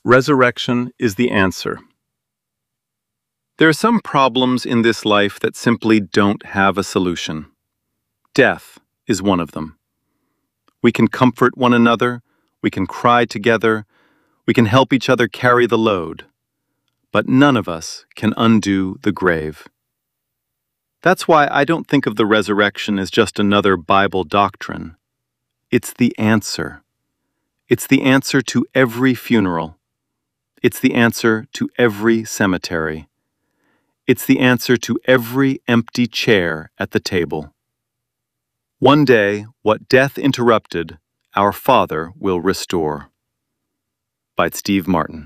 Resurrection is the answer. There are some problems in this life that simply don't have a solution. Death is one of them. We can comfort one another, we can cry together, we can help each other carry the load, but none of us can undo the grave. That's why I don't think of the resurrection as just another Bible doctrine. It's the answer. It's the answer to every funeral. It's the answer to every cemetery. It's the answer to every empty chair at the table. One day, what death interrupted, our Father will restore. By Steve Martin.